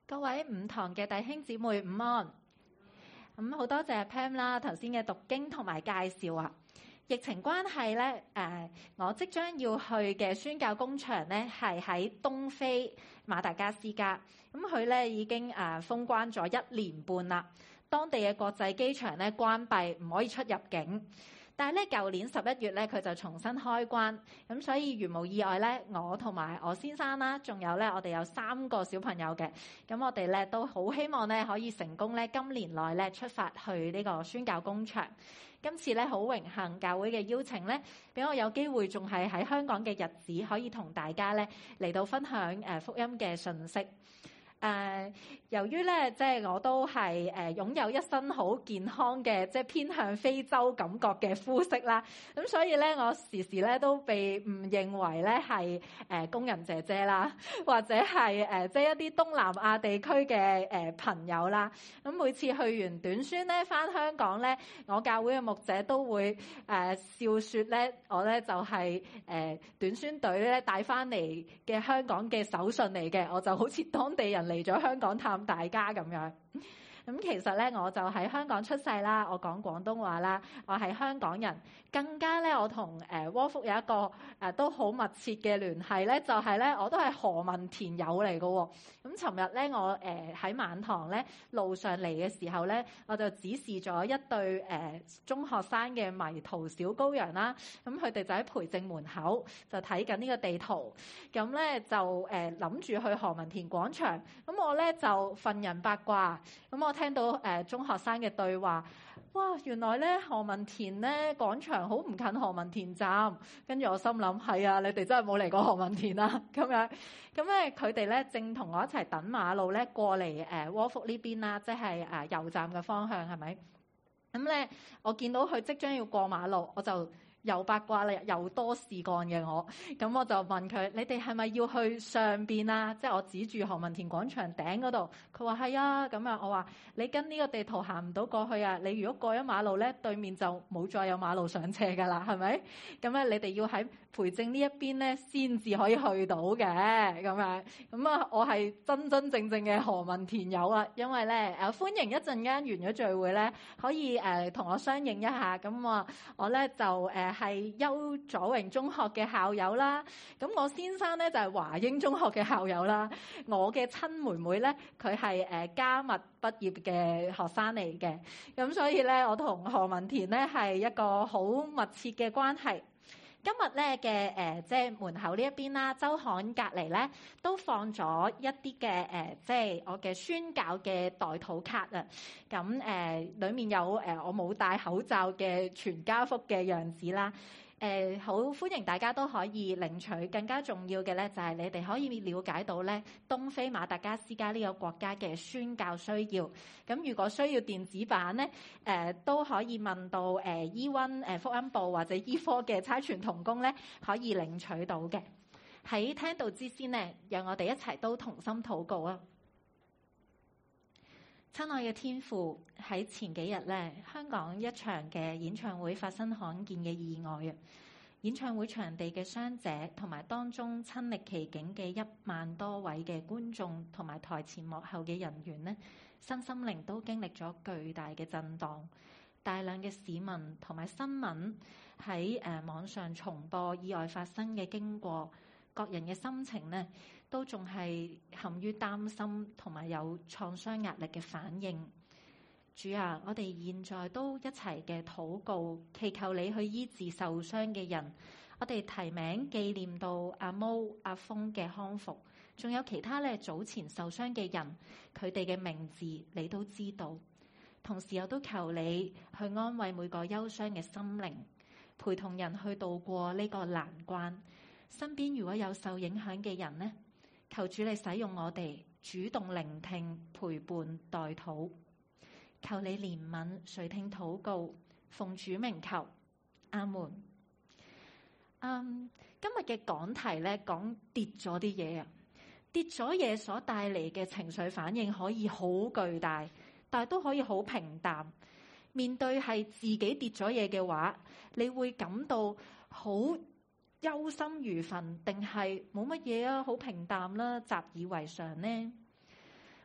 各位午堂嘅弟兄姊妹午安。好多謝 Pam 啦，頭先嘅讀經同埋介紹啊。疫情關係咧，我即將要去嘅宣教工場咧係喺東非馬達加斯加。咁佢咧已經封關咗1年半啦，當地嘅國際機場咧關閉，唔可以出入境。但係咧，舊年11月咧，佢就重新開關，咁所以如無意外咧，我同埋我先生啦，仲有咧，我哋有3個小朋友嘅，咁我哋咧都好希望咧可以成功咧，今年內咧出發去呢個宣教工場。今次咧好榮幸教會嘅邀請咧，俾我有機會仲係喺香港嘅日子，可以同大家咧嚟到分享福音嘅信息。由於咧，即係我都係擁有一身好健康嘅，即係偏向非洲感覺嘅膚色啦。咁所以咧，我時時咧都被誤認為咧係工人姐姐啦，或者係即係一啲東南亞地區嘅朋友啦。咁每次去完短宣咧，翻香港咧，我教會嘅牧者都會笑説咧，我咧就係短宣隊咧帶翻嚟嘅香港嘅手信嚟嘅，我就好似當地人嚟咗香港探大家咁樣。咁其實咧，我就喺香港出世啦，我講廣東話啦，我係香港人。更加咧，我同窩福有一個都好密切嘅聯繫咧，就係咧，我都係何文田友嚟嘅喎。咁尋日咧，我喺晚堂咧路上嚟嘅時候咧，我就指示咗一對中學生嘅迷途小羔羊啦。咁佢哋就喺培正門口就睇緊呢個地圖，咁咧就諗住去何文田廣場。咁我咧就訓人八卦，咁我聽到中學生嘅對話，哇！原來咧何文田咧廣場好唔近何文田站，跟住我心諗係啊，你哋真係冇嚟過何文田啊咁樣。咁咧佢哋咧正同我一齊等馬路咧過嚟窩福呢邊啦，即係油站嘅方向係咪？咁咧我見到佢即將要過馬路，我就又八卦啦，又多事幹嘅我，咁我就問佢：你哋係咪要去上邊啊？即係我指住何文田廣場頂嗰度。佢話係啊，咁啊，我話你跟呢個地圖行唔到過去啊！你如果過咗馬路咧，對面就冇再有馬路上斜噶啦，係咪？咁咧，你哋要喺培正呢一邊咧，先至可以去到嘅咁樣。咁啊，我係真真正正嘅何文田友啊，因為咧歡迎一陣間完咗聚會咧，可以同我相認一下。咁我咧就係邱佐榮中學嘅校友啦。咁我先生咧就係華英中學嘅校友啦。我嘅親妹妹咧，佢係加密畢業嘅學生嚟嘅。咁所以咧，我同何文田咧係一個好密切嘅關係。今日咧嘅即係門口呢一邊啦，周刊隔離咧都放咗一啲嘅即係我嘅宣教嘅代禱卡啊。咁裡面有我冇戴口罩嘅全家福嘅樣子啦。好歡迎大家都可以領取。更加重要嘅咧，就係你哋可以了解到咧東非馬達加斯加呢個國家嘅宣教需要。咁如果需要電子版咧，都可以問到E1福音部或者醫科嘅差傳同工咧，可以領取到嘅。喺聽道之先呢，讓我哋一齊都同心禱告啊！親愛嘅天父，喺前幾日咧，香港一場嘅演唱會發生罕見嘅意外啊！演唱會場地嘅傷者同埋當中親歷其境嘅1萬多位嘅觀眾同埋台前幕後嘅人員呢，身心靈都經歷咗巨大嘅震盪。大量嘅市民同埋新聞喺網上重播意外發生嘅經過，各人嘅心情呢，都仲係陷於擔心同埋有創傷壓力嘅反應。主啊，我哋現在都一齊嘅禱告，祈求你去醫治受傷嘅人。我哋提名紀念到阿毛、阿峰嘅康復，仲有其他咧早前受傷嘅人，佢哋嘅名字你都知道。同時又都求你去安慰每個憂傷嘅心靈，陪同人去度過呢個難關。身邊如果有受影響嘅人呢，求主你使用我哋，主動聆聽、陪伴、代禱。求你憐憫，垂聽禱告，奉主名求，阿門。今日嘅講題咧，講跌咗啲嘢啊，跌咗嘢所帶嚟嘅情緒反應可以好巨大，但係都可以好平淡。面對係自己跌咗嘢嘅話，你會感到好憂心如焚，定係冇乜嘢啊，好平淡啦，習以為常呢？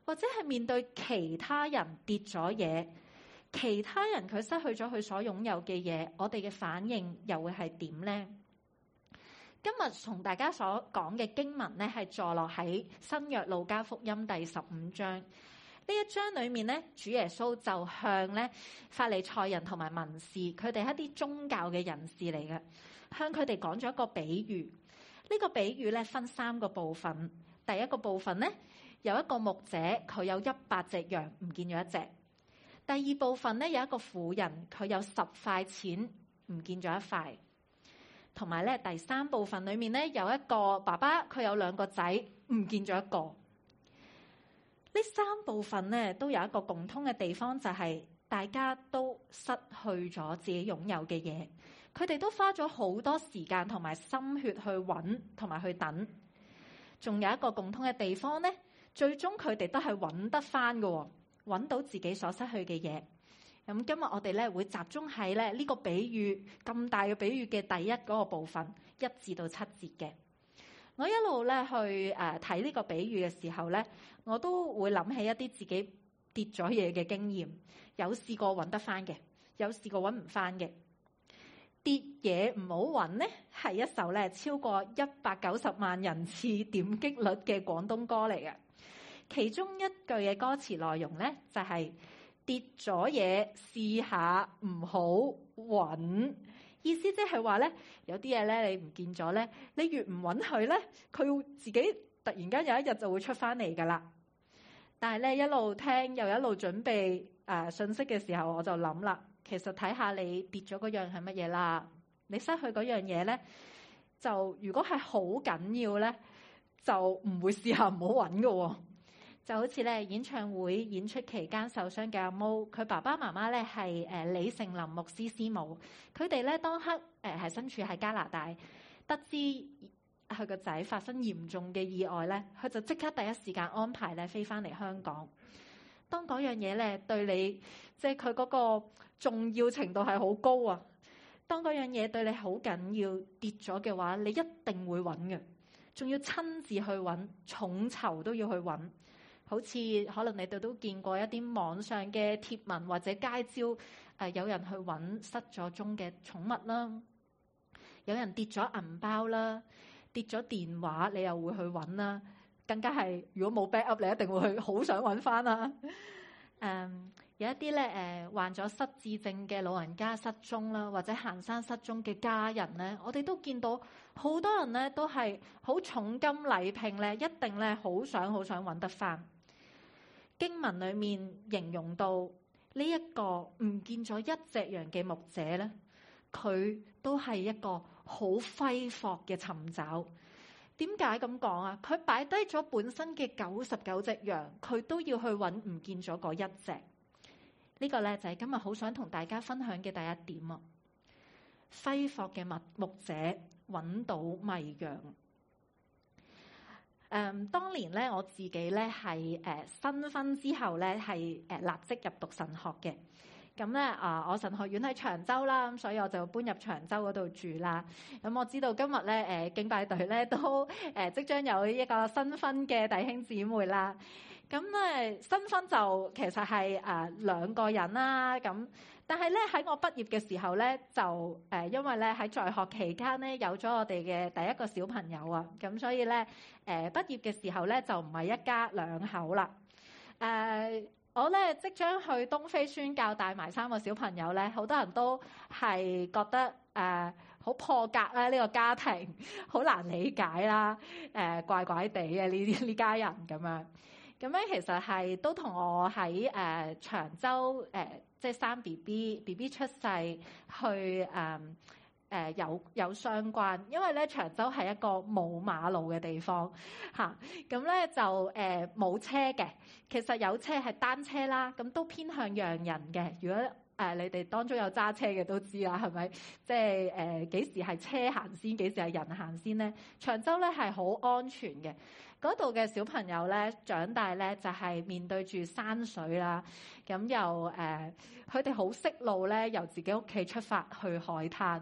或者係面對其他人跌咗嘢，其他人佢失去咗佢所擁有嘅嘢，我哋嘅反應又會係點呢？今日同大家所講嘅經文咧，係坐落喺新約路加福音第15章。呢一章裏面咧，主耶穌就向咧法利賽人同埋文士，佢哋係一啲宗教嘅人士嚟嘅，向佢哋講咗一個比喻。呢個比喻咧分3個部分。第一個部分咧，有一個牧者，佢有100隻羊，唔見咗一隻。第二部分咧，有一個婦人，佢有10塊錢，唔見咗一塊。同埋咧，第3部分裏面咧，有一個爸爸，佢有2個仔，唔見咗一個。呢3部分咧，都有一個共通嘅地方，就係大家都失去咗自己擁有嘅嘢。佢哋都花咗好多時間同埋心血去揾同埋去等。仲有一個共通嘅地方咧，最終佢哋都係揾得翻嘅，揾到自己所失去嘅嘢。咁今日我哋咧會集中喺咧呢個比喻咁大嘅比喻嘅第一嗰個部分1至到7節嘅。我一路咧去睇呢個比喻嘅時候咧，我都會諗起一啲自己跌咗嘢嘅經驗，有試過揾得翻嘅，有試過揾唔翻嘅。跌嘢唔好揾咧，係一首咧超過190萬人次點擊率嘅廣東歌嚟嘅。其中一句嘅歌詞內容咧就係跌咗嘢試下唔好揾，意思即係話咧，有啲嘢咧你唔見咗咧，你越唔揾佢咧，佢會自己突然間有一日就會出翻嚟噶啦。但係咧一路聽又一路準備信息嘅時候，我就諗啦。其實睇下你跌咗嗰樣係乜嘢啦，你失去嗰樣嘢咧，就如果係好緊要咧，就唔會試下唔好揾嘅。就好似咧演唱會演出期間受傷嘅阿毛，佢爸爸媽媽咧係李成林牧師師母，佢哋咧當刻係身處喺加拿大，得知佢個仔發生嚴重嘅意外咧，佢就即刻第一時間安排咧飛翻嚟香港。當嗰樣嘢咧對你，即係佢嗰個重要程度係好高啊！當嗰樣嘢對你好緊要跌咗嘅話，你一定會揾嘅，仲要親自去揾，重籌都要去揾。好似可能你哋都見過一啲網上嘅貼文或者街招，有人去揾失咗蹤嘅寵物啦，有人跌咗銀包啦，跌咗電話，你又會去揾啦。更加係如果冇 backup，你一定會去好想揾翻啦。有一啲咧患咗失智症嘅老人家失蹤啦，或者行山失蹤嘅家人咧，我哋都見到好多人咧都係好重金禮聘咧，一定咧好想揾得翻。經文裡面形容到呢一個唔見咗一隻羊嘅牧者咧，佢都係一個好揮霍嘅尋找。點解咁講啊？佢擺低咗本身嘅99隻羊，佢都要去揾唔見咗嗰一隻。呢個咧就係今日好想同大家分享嘅第一點啊！揮霍嘅牧者揾到迷羊。當年咧我自己咧係新婚之後咧係立即入讀神學嘅。咁咧我神學院喺長洲啦，咁所以我就搬入長洲嗰度住啦。咁我知道今日咧敬拜隊咧都即將有一個新婚嘅弟兄姊妹啦。咁新婚就其實係2個人啦。咁但係咧喺我畢業嘅時候咧就因為咧喺在學期間咧有咗我哋嘅第一個小朋友啊，咁所以咧畢業嘅時候咧就唔係一家2口啦。我咧即將去東非宣教，帶埋3個小朋友咧，好多人都係覺得好破格啦，呢個家庭好難理解啦，怪怪地嘅呢家人咁樣。咁咧其實係都同我喺長洲即係生 BB 出世去有相關，因為咧長洲係一個冇馬路嘅地方嚇，咁咧就冇車嘅。其實有車係單車啦，咁都偏向讓人嘅。如果你哋當中有揸車嘅都知啦，係咪？即係幾時係車行先，幾時係人行先咧？長洲咧係好安全嘅。嗰度嘅小朋友咧長大咧就係面對住山水啦，咁又佢哋好識路咧，由自己屋企出發去海灘。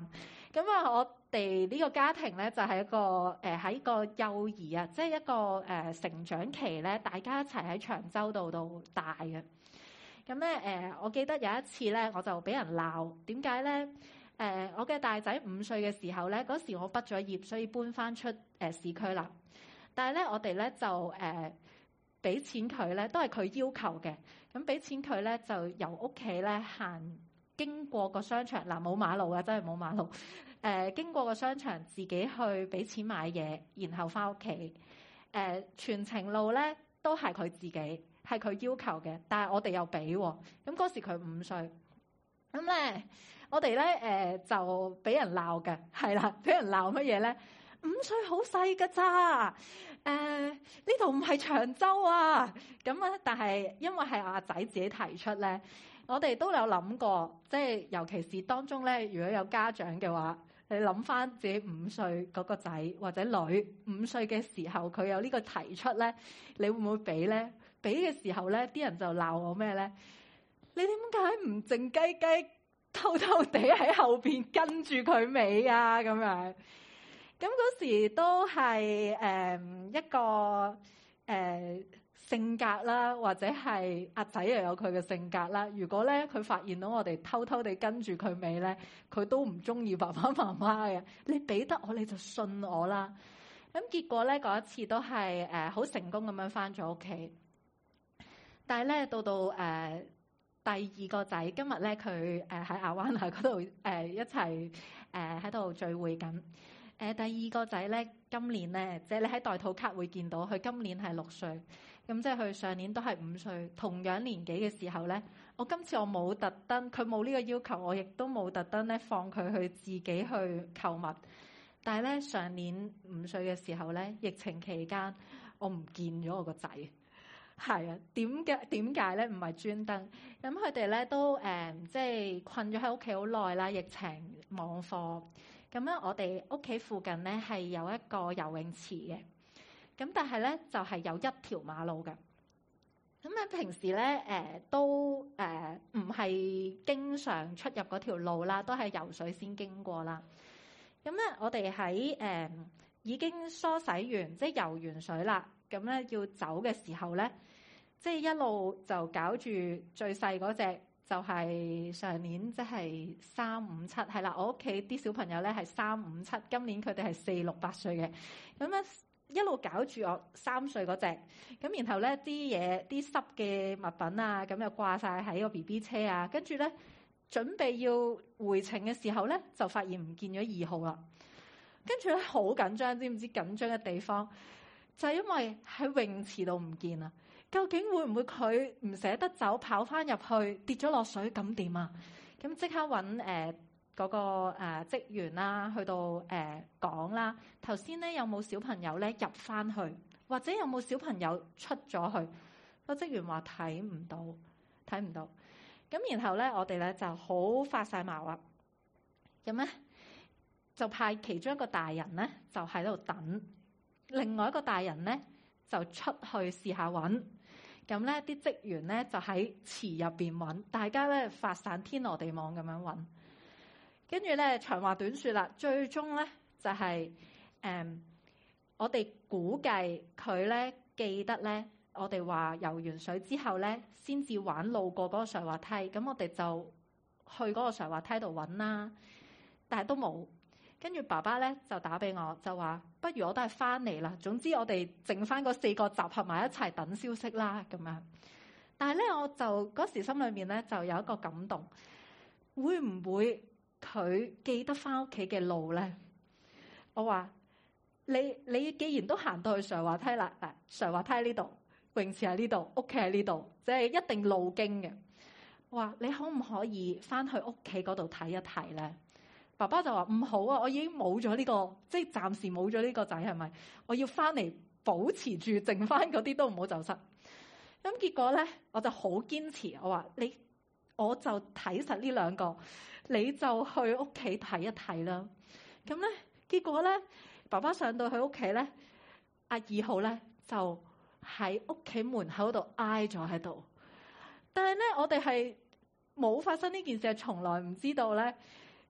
咁啊，我哋呢個家庭咧就係一個喺個幼兒啊，即係一個成長期咧，大家一齊喺長洲度大嘅。咁咧我記得有一次咧，我就俾人鬧，點解咧？我嘅大仔5歲嘅時候咧，嗰時我畢咗業，所以搬翻出市區啦。但係咧，我哋咧就俾錢佢咧，都係佢要求嘅。咁俾錢佢咧，就由屋企咧行經過個商場，嗱冇馬路嘅，真係冇馬路。經過個商場，自己去俾錢買嘢，然後翻屋企。全程路咧都係佢自己，係佢要求嘅。但係我哋又俾喎。咁嗰時佢5歲，咁咧我哋咧就俾人鬧嘅，係啦，俾人鬧乜嘢咧？5歲好細㗎咋？呢度唔係長洲啊！咁啊，但係因為係阿仔自己提出咧，我哋都有諗過，即係尤其是當中咧，如果有家長嘅話，你諗翻自己5歲嗰個仔或者女5歲嘅時候，佢有呢個提出咧，你會唔會俾咧？俾嘅時候咧，啲人就鬧我咩咧？你點解唔靜雞雞偷偷地喺後邊跟住佢尾啊？咁樣。咁嗰時都係一個性格啦，或者係阿仔又有佢嘅性格啦。如果咧佢發現到我哋偷偷地跟住佢尾咧，佢都唔中意爸爸媽媽嘅。你俾得我，你就信我啦。咁結果咧嗰一次都係好成功咁樣翻咗屋企。但係咧到第二個仔，今日咧佢喺亞灣啊嗰度一齊喺度聚會緊。第二個仔咧，今年咧，即係你喺代禱卡會見到，佢今年係6歲，咁即係佢上年都係5歲，同樣年紀嘅時候咧，今次我冇特登，佢冇呢個要求，我亦都冇特登咧放佢去自己去購物。但係咧上年5歲嘅時候咧，疫情期間，我唔見咗我個仔，係啊，點解咧？唔係專登，咁佢哋咧都即係困咗喺屋企好耐啦，疫情網課。咁咧，我哋屋企附近咧係有一個游泳池嘅，咁但係咧就係有一條馬路嘅。咁咧平時咧都唔係經常出入嗰條路啦，都係游水先經過啦。咁咧我哋喺已經梳洗完，即係游完水啦，咁咧要走嘅時候咧，即係一路就搞住最細嗰隻。就係上年即係3、5、7，係啦。我屋企啲小朋友咧係3、5、7，今年佢哋係4、6、8歲嘅。咁咧一路搞住我3歲嗰隻，咁然後咧啲濕嘅物品啊，咁又掛晒喺個 BB 車啊，跟住咧準備要回程嘅時候咧，就發現唔見咗2號啦。跟住咧好緊張，知唔知緊張嘅地方就係因為喺泳池度唔見啦。究竟會唔會佢唔捨得走，跑翻入去跌咗落水咁點啊？咁即刻揾嗰個職員啦，去到講啦。頭先咧有冇小朋友咧入翻去，或者有冇小朋友出咗去？個職員話睇唔到。咁然後咧我哋咧就好發晒毛啊。咁咧就派其中一個大人咧就喺度等，另外一個大人咧就出去試下揾。咁咧，啲職員咧就喺池入邊揾，大家咧發散天羅地網咁樣揾。跟住咧，長話短説啦，最終咧就係我哋估計佢咧記得咧，我哋話游完水之後咧，先至玩路過嗰個上滑梯。咁我哋就去嗰個上滑梯度揾啦，但係都冇。跟住爸爸咧就打俾我，就話不如我都係翻嚟啦。總之我哋剩翻嗰4個集合埋一齊等消息啦咁樣。但係咧我就嗰時心裏面咧就有一個感動，會唔會佢記得翻屋企嘅路咧？我話你既然都行到去上滑梯啦，嗱，上滑梯呢度，泳池喺呢度，屋企喺呢度，即係一定路經嘅。我話你可唔可以翻去屋企嗰度睇一睇咧？爸爸就話唔好啊，我已經冇咗呢個，即係暫時冇咗呢個仔，係咪？我要翻嚟保持住，剩翻嗰啲都唔好走失。咁結果咧，我就好堅持，我話我就睇實呢2個，你就去屋企睇一睇啦。咁咧，結果咧，爸爸上到去屋企咧，阿2號咧就喺屋企門口度挨咗喺度。但係咧，我哋係冇發生呢件事，係從來唔知道咧。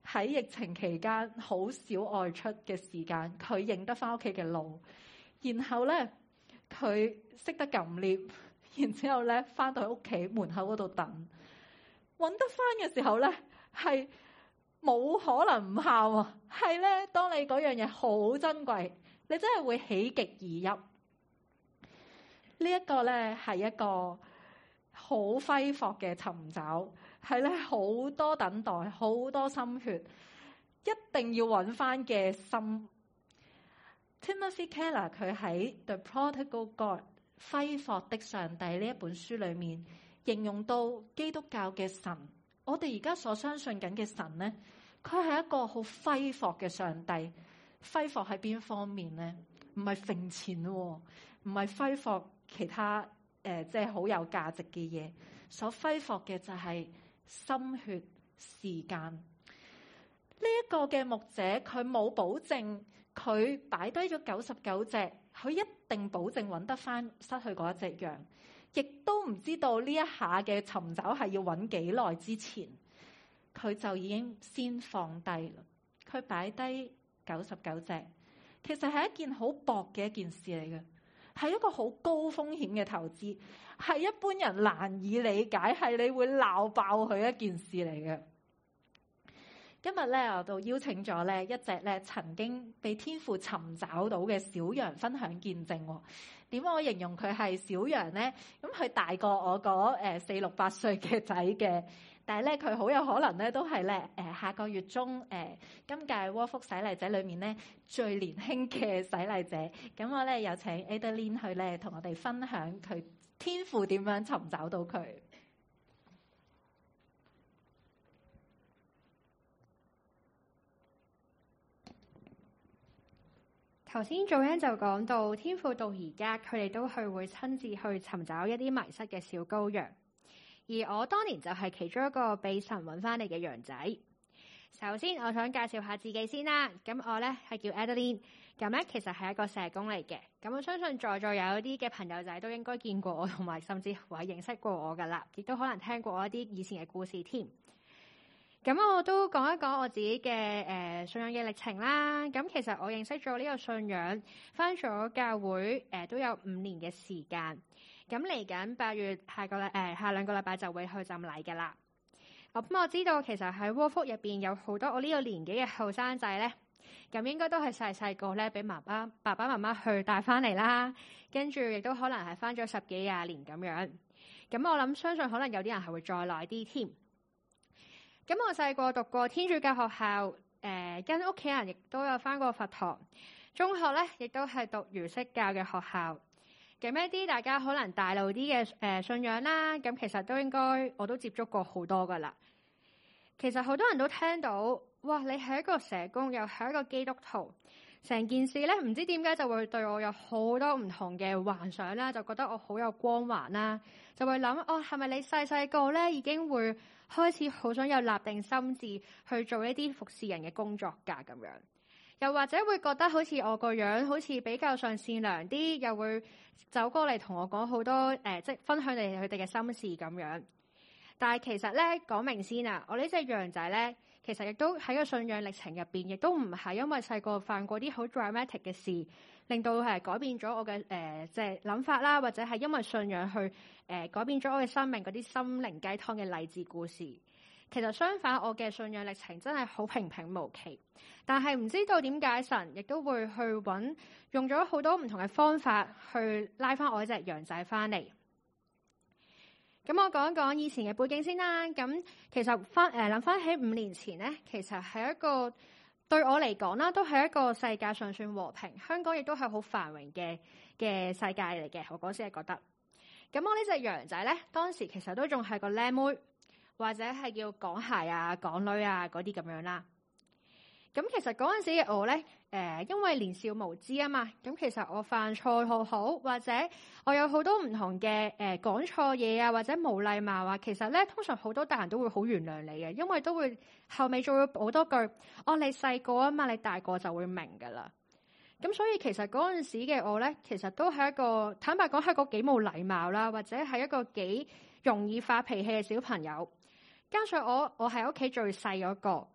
喺疫情期間好少外出嘅時間，佢認得翻屋企嘅路，然後咧佢識得撳 lift，然之後咧翻到屋企門口嗰度等，揾得翻嘅時候咧係冇可能唔喊啊！係咧，當你嗰樣嘢好珍貴，你真係會喜極而泣。呢一個咧係一個好揮霍嘅尋找，係咧好多等待，好多心血，一定要揾翻嘅心。Timothy Keller 佢喺《The Prodigal God》揮霍的上帝呢一本書裏面，形容到基督教嘅神，我哋而家所相信緊嘅神咧，佢係一個好揮霍嘅上帝。揮霍喺邊方面咧？唔係揈錢喎，唔係揮霍其他即係好有價值嘅嘢。所揮霍嘅就係心血、時間。呢一個嘅牧者佢冇保證，佢擺低咗99隻，佢一定保證揾得翻失去嗰一隻羊，亦都唔知道呢一下嘅尋找係要揾幾耐之前，佢就已經先放低啦。佢擺低99隻，其實係一件好薄嘅一件事嚟嘅，係一個好高風險嘅投資，係一般人難以理解，係你會鬧爆佢一件事嚟嘅。今日咧，我就邀請咗咧一隻咧曾經被天父尋找到嘅小羊分享見證。點我形容佢係小羊咧？咁佢大過我嗰4、6、8歲嘅仔嘅，但係咧佢好有可能咧都係咧下個月中今屆窩福洗禮者裏面咧最年輕嘅洗禮者。咁我咧有請 Adeline 去咧同我哋分享佢天父點樣尋找到佢。 頭先做恩就講到天父到而家，佢哋都會親自去尋找一啲迷失嘅小羔羊。而我當年就係其中一個被神揾翻嚟嘅羊仔。首先，我想介紹下自己先啦。咁我咧係叫 Adeline，咁咧其實係一個社工嚟嘅。咁我相信在座有一啲嘅朋友仔都應該見過我，同埋甚至乎係認識過我噶啦，亦都可能聽過我一啲以前嘅故事添。咁我都講一講我自己嘅信仰嘅歷程啦。咁其實我認識咗呢個信仰，返咗教會都有5年嘅時間。咁嚟緊8月下2個禮拜就會去浸禮㗎啦。咁我知道其實喺窩福入邊有好多我呢個年紀嘅後生仔咧，咁應該都係細細個咧俾爸爸媽媽去帶翻嚟啦，跟住亦都可能係返咗10幾20年咁樣。咁我相信可能有啲人係會再耐啲添。咁我細個讀過天主教學校，跟屋企人亦都有返過佛堂。中學咧亦都係讀儒釋教嘅學校。咁一啲大家可能大路啲嘅信仰啦，咁其實都應該我都接觸過好多噶啦。其實好多人都聽到，哇！你係一個社工，又係一個基督徒，成件事咧唔知點解就會對我有好多唔同嘅幻想啦，就覺得我好有光環啦，就會諗哦，係咪你細細個咧已經會開始好想有立定心志去做一啲服侍人嘅工作㗎咁樣？又或者會覺得好似我個樣好似比較上善良啲，又會走過嚟同我講好多即係分享佢哋嘅心事咁樣。但係其實咧講明先啊，我呢隻羊仔咧，其實亦都喺個信仰歷程入邊，亦都唔係因為細個犯過啲好 dramatic 嘅事，令到係改變咗我嘅即係諗法啦，或者係因為信仰去改變咗我嘅生命嗰啲心靈雞湯嘅勵志故事。其實相反，我嘅信仰歷程真係好平平無奇，但係唔知道點解神亦都會去用咗好多唔同嘅方法去拉翻我隻羊仔翻嚟。咁我講一講以前嘅背景先啦。咁其實諗翻起5年前呢，其實係一個對我嚟講啦，都係一個世界上算和平，香港亦都係好繁榮嘅世界嚟嘅。我嗰時係覺得，咁我呢隻羊仔呢，當時其實都仲係個靚妹，或者係叫港孩啊、港女啊嗰啲咁樣啦。咁其實嗰陣時嘅我咧，因為年少無知啊嘛，咁其實我犯錯好，或者我有好多唔同嘅講錯嘢啊，或者冇禮貌啊，其實咧通常好多大人都會好原諒你嘅，因為都會後尾仲會補多句，哦，你細個啊嘛，你大個就會明噶啦。咁所以其實嗰陣時嘅我咧，其實都係一個坦白講係個幾冇禮貌啦，或者係一個幾容易發脾氣嘅小朋友。加上我係屋企最細嗰個，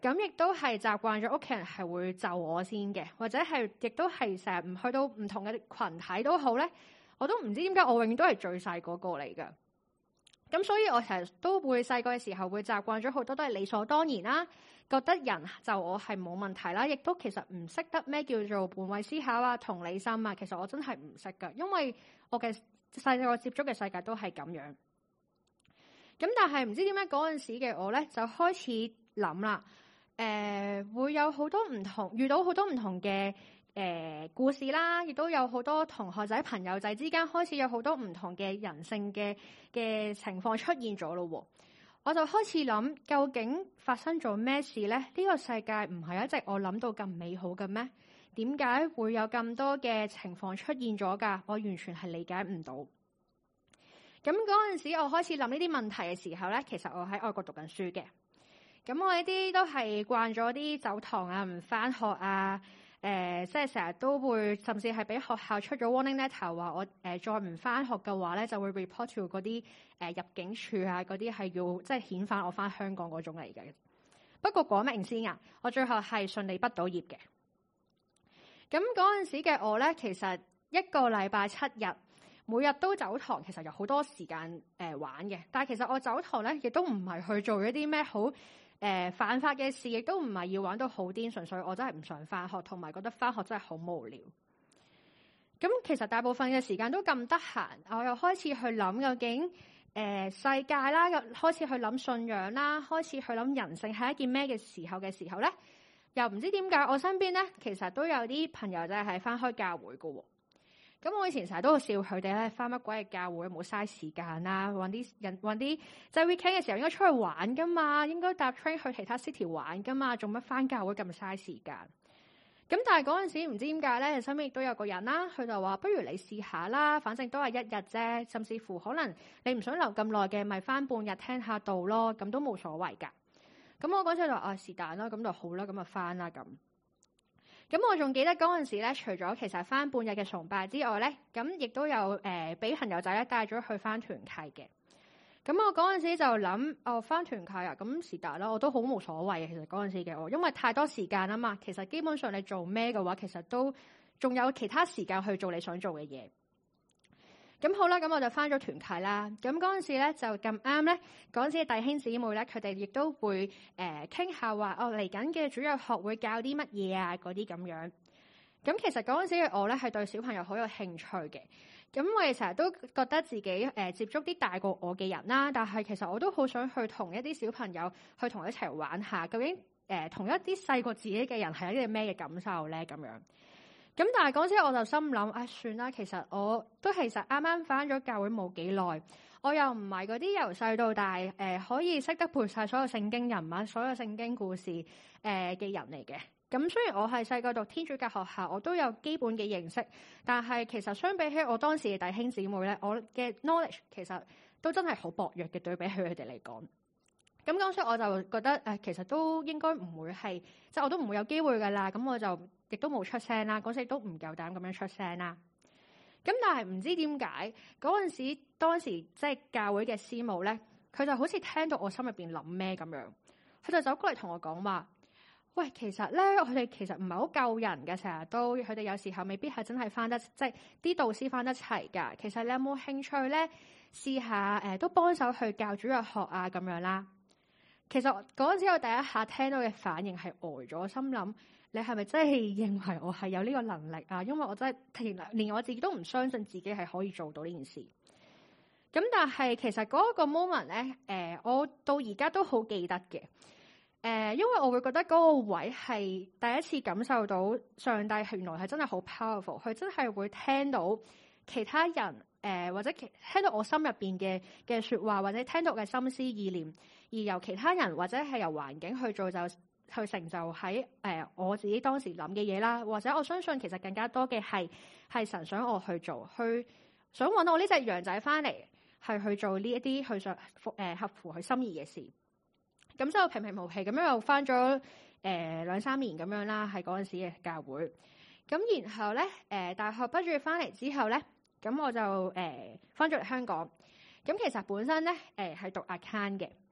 咁亦都係習慣咗屋企人係會就我先嘅，或者係亦都係成日唔去到唔同嘅群體都好咧，我都唔知點解我永遠都係最細嗰個嚟㗎。咁所以我成日都會細個嘅時候會習慣咗好多都係理所當然啦，覺得人就我係冇問題啦，亦都其實唔識得咩叫做換位思考啊、同理心啊，其實我真係唔識㗎，因為我嘅細個接觸嘅世界都係咁樣。咁但係唔知點解嗰陣時嘅我咧就開始諗啦，會有好多唔同，遇到好多唔同嘅故事啦，亦都有好多同學仔朋友仔之間開始有好多唔同嘅人性嘅情況出現咗咯喎。我就開始諗，究竟發生咗咩事呢？呢個世界唔係一直我諗到咁美好嘅咩？點解會有咁多嘅情況出現咗㗎？我完全係理解唔到。咁嗰陣時，我開始諗呢啲問題嘅時候呢，其實我喺外國讀緊書嘅。咁我呢啲都係慣咗啲走堂啊，唔返學啊，即係成日都會，甚至係俾學校出咗 warning letter 話我再唔返學嘅話咧，就會 report to 嗰啲入境處啊，嗰啲係要即係遣返我返香港嗰種嚟嘅。不過講明先啊，我最後係順利畢到業嘅。咁嗰陣時嘅我咧，其實一個禮拜7日，每日都走堂，其實有好多時間玩嘅。但係其實我走堂咧，亦都唔係去做一啲咩好犯法嘅事，亦都唔係要玩到好癲，純粹我真係唔想返學，同埋覺得返學真係好無聊。咁其實大部分嘅時間都咁得閒，我又開始去諗究竟世界啦，又開始去諗信仰啦，開始去諗人性係一件咩嘅時候咧，又唔知點解我身邊咧其實都有啲朋友仔係返開教會㗎喎。咁我以前成日都會笑佢哋咧，返乜鬼嘅教會，冇嘥時間啦，揾啲即係 weekend 嘅時候應該出去玩噶嘛，應該搭 train 去其他 city 玩噶嘛，做乜返教會咁嘥時間？咁但係嗰陣時唔知點解咧，身邊亦都有個人啦，佢就話不如你試下啦，反正都係一日啫，甚至乎可能你唔想留咁耐嘅，咪返半日聽下道咯，咁都冇所謂㗎。咁我嗰陣就話是但啦，咁就好啦，咁就返啦咁。咁我仲記得嗰陣時咧，除咗其實返半日嘅崇拜之外咧，咁亦都有俾朋友仔咧帶咗去返團契嘅。咁我嗰陣時就諗，返團契啊，咁是但啦，我都好冇所謂嘅。其實嗰陣時嘅我，因為太多時間啊嘛，其實基本上你做咩嘅話，其實都仲有其他時間去做你想做嘅嘢。咁好啦，咁我就返咗團契啦。咁嗰陣時咧就咁啱咧，嗰陣時嘅弟兄姊妹咧，佢哋亦都會傾下話，嚟緊嘅主日學會教啲乜嘢啊，嗰啲咁樣。咁其實嗰陣時嘅我咧係對小朋友好有興趣嘅。咁我哋成日都覺得自己接觸啲大過我嘅人啦，但係其實我都好想去同一啲小朋友去同佢一齊玩下，究竟同一啲細過自己嘅人係一啲咩嘅感受咧？咁樣。咁但係嗰陣時我就心諗，算啦，其實我都其實啱啱返咗教會冇幾耐，我又唔係嗰啲由細到大可以識得背晒所有聖經人物、所有聖經故事嘅人嚟嘅。咁雖然我係細個讀天主教學校，我都有基本嘅認識，但係其實相比起我當時嘅弟兄姊妹咧，我嘅 knowledge 其實都真係好薄弱嘅，對比起佢哋嚟講。咁嗰陣時我就覺得其實都應該唔會係，即係我都唔會有機會㗎啦。咁我就亦都冇出聲啦，嗰時都唔夠膽咁樣出聲啦。咁但係唔知點解嗰陣時，當時即係教會嘅師母咧，佢就好似聽到我心入邊諗咩咁樣，佢就走過嚟同我講話：喂，其實咧，佢哋其實唔係好夠人嘅，成日都佢哋有時候未必係真係返得，即係啲導師返得齊㗎。其實你有冇興趣咧，試下都幫手去教主日學啊咁樣啦？其實嗰陣時我第一下聽到嘅反應係呆咗，心諗你係咪真係認為我係有呢個能力啊？因為我真係連我自己都唔相信自己係可以做到呢件事。咁但係其實嗰個 moment 咧，我到而家都好記得嘅。因為我會覺得嗰個位係第一次感受到上帝原來係真係好 powerful，佢真係會聽到其他人或者聽到我心入邊嘅説話，或者聽到嘅心思意念。而由其他人或者係由環境去做，就去成就喺我自己當時諗嘅嘢啦，或者我相信其實更加多嘅係神想我去做，去想揾我呢隻羊仔翻嚟，係去做呢一啲去想合乎佢心意嘅事。咁就平平無奇咁樣又翻咗2-3年咁樣啦，喺嗰陣時嘅教會。咁然後咧大學畢業翻嚟之後咧，咁我就翻咗嚟香港。咁其實本身咧係讀 account 嘅。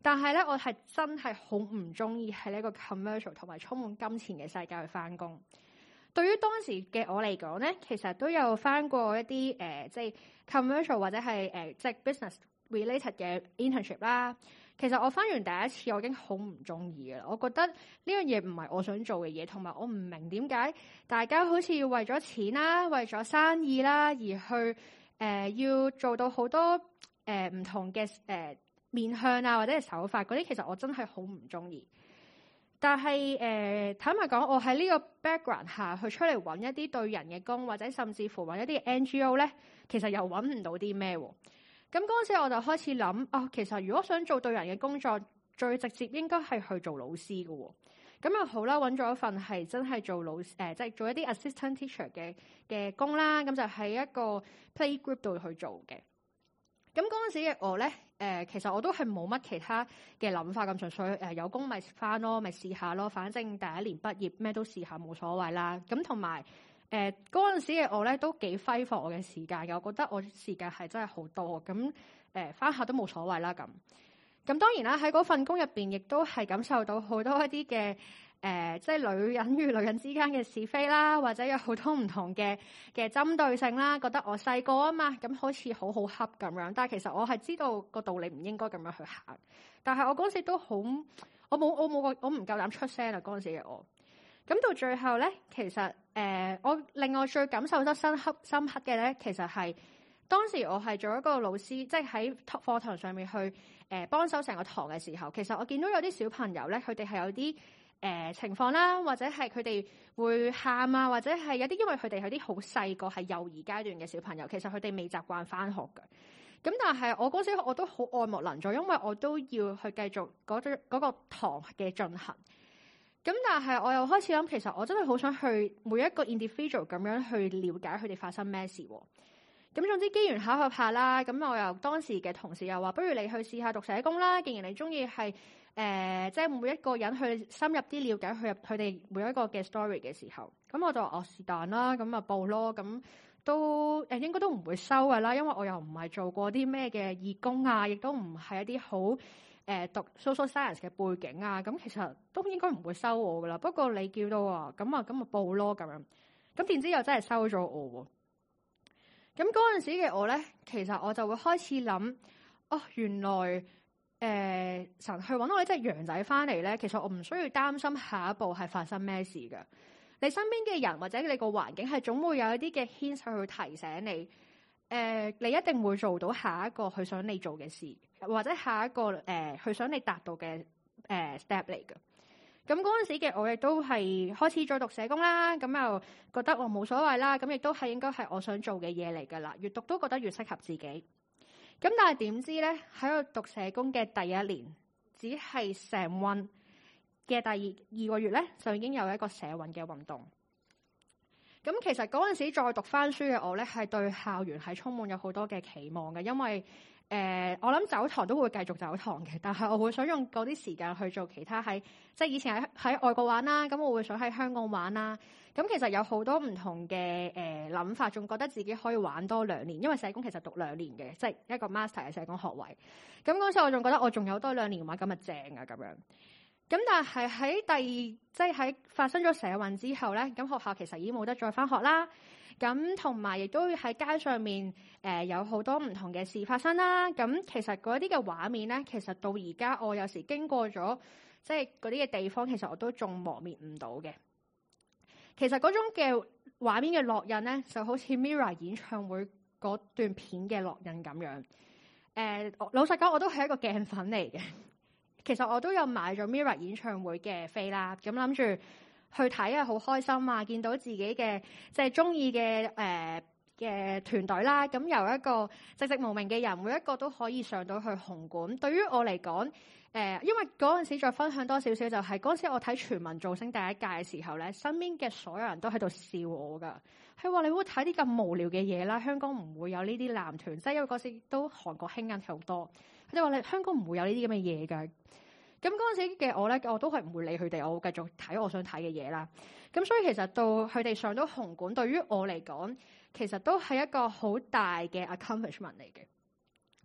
但係咧，我係真係好唔中意喺呢個 commercial 同埋充滿金錢嘅世界去翻工。對於當時嘅我嚟講咧，其實都有翻過一啲即係 commercial 或者係即係 business related 嘅 internship 啦。其實我翻完第一次，我已經好唔中意嘅啦。我覺得呢樣嘢唔係我想做嘅嘢，同埋我唔明點解大家好似要為咗錢啦、為咗生意啦，而去要做到好多唔同嘅面向啊，或者係手法嗰啲，其實我真係好唔中意。但係坦白講，我喺呢個 background 下去出嚟揾一啲對人嘅工，或者甚至乎揾一啲 NGO 咧，其實又揾唔到啲咩喎。咁嗰陣時我就開始諗，其實如果想做對人嘅工作，最直接應該係去做老師嘅喎。咁又好啦，揾咗一份係真係做老師，即係做一啲 assistant teacher 嘅工啦。咁就喺一個 playgroup 度去做嘅。咁嗰陣時嘅我咧，其實我都係冇乜其他嘅諗法，咁純粹有工咪返咯，咪試下咯。反正第一年畢業咩都試下冇所謂啦。咁同埋嗰陣時嘅我咧都幾揮霍我嘅時間嘅，我覺得我時間係真係好多。咁返下都冇所謂啦。咁當然啦，喺嗰份工入邊亦都係感受到好多一啲嘅即係女人與女人之間嘅是非啦，或者有好多唔同嘅針對性啦。覺得我細個啊嘛，咁好似好好恰咁樣。但係其實我係知道個道理唔應該咁樣去行。但係我嗰陣時都好，我唔夠膽出聲啊！嗰陣時嘅我。咁到最後咧，其實我另外最感受得深刻嘅咧，其實係當時我係做一個老師，即係喺課堂上面去幫手成個堂嘅時候，其實我見到有啲小朋友咧，佢哋係有啲情況啦，或者係佢哋會喊啊，或者係有啲因為佢哋係啲好細個係幼兒階段嘅小朋友，其實佢哋未習慣返學嘅。咁但係我嗰時我都好愛莫能助，因為我都要去繼續嗰個堂嘅進行。咁但係我又開始諗，其實我真係好想去每一個 individual 咁樣去了解佢哋發生咩事喎。咁總之機緣巧合下啦，咁我又當時嘅同事又話，不如你去試下讀社工啦。既然你中意係即係每一個人去深入啲了解佢哋每一個嘅 story 嘅時候，咁我就話是但啦，咁啊報咯。咁都應該都唔會收㗎啦，因為我又唔係做過啲咩嘅義工啊，亦都唔係一啲好讀 social science 嘅背景啊，咁其實都應該唔會收我㗎啦。不過你叫到啊，咁啊報咯咁樣。咁點知又真係收咗我喎。咁嗰陣時嘅我咧，其實我就會開始諗，原來神去揾我呢隻羊仔翻嚟咧，其實我唔需要擔心下一步係發生咩事㗎。你身邊嘅人或者你個環境係總會有一啲嘅 hint 去提醒你，你一定會做到下一個佢想你做嘅事，或者下一個佢想你達到嘅step 嚟㗎。咁嗰陣時嘅我亦都係開始再讀社工啦，咁又覺得我冇所謂啦，咁亦都係應該係我想做嘅嘢嚟㗎啦。越讀都覺得越適合自己。咁但係點知咧，喺度讀社工嘅第一年，只係社運嘅第二個月咧，就已經有一個社運嘅運動。咁其實嗰陣時再讀翻書嘅我咧，係對校園係充滿咗好多嘅期望嘅，因為我諗走堂都會繼續走堂嘅，但係我會想用嗰啲時間去做其他即係以前喺外國玩啦，咁我會想喺香港玩啦。咁其實有好多唔同嘅諗法，仲覺得自己可以玩多2年，因為社工其實讀2年嘅，即係一個 master 嘅社工學位。咁嗰時我仲覺得我仲有多2年玩，咁啊正啊咁樣。咁但係喺即係喺發生咗社運之後咧，咁學校其實已經冇得再返學啦。咁同埋亦都喺街上面有好多唔同嘅事發生啦。咁其實嗰啲嘅畫面咧，其實到而家我有時經過咗即係嗰啲嘅地方，其實我都仲磨滅唔到嘅。其實嗰種嘅畫面嘅烙印咧，就好似 Mirror 演唱會嗰段片嘅烙印咁樣。老實講，我都係一個鏡粉嚟嘅。其實我都有買咗 Mirror 演唱會嘅飛啦，咁諗住去睇啊，好開心啊！見到自己嘅即係中意嘅團隊啦，咁由一個籍籍無名嘅人，每一個都可以上到去紅館。對於我嚟講，因為嗰陣時再分享多少少，就係嗰陣時我睇全民造星第一屆嘅時候咧，身邊嘅所有人都喺度笑我㗎。佢話你會睇啲咁無聊嘅嘢啦，香港唔會有呢啲男團，即係因為嗰時都韓國興緊好多。佢哋話你香港唔會有呢啲咁嘅嘢㗎。咁嗰陣時嘅我咧，我都係唔會理佢哋，我會繼續睇我想睇嘅嘢啦。咁所以其實到佢哋上到紅館，對於我嚟講，其實都係一個好大嘅 accomplishment 嚟嘅。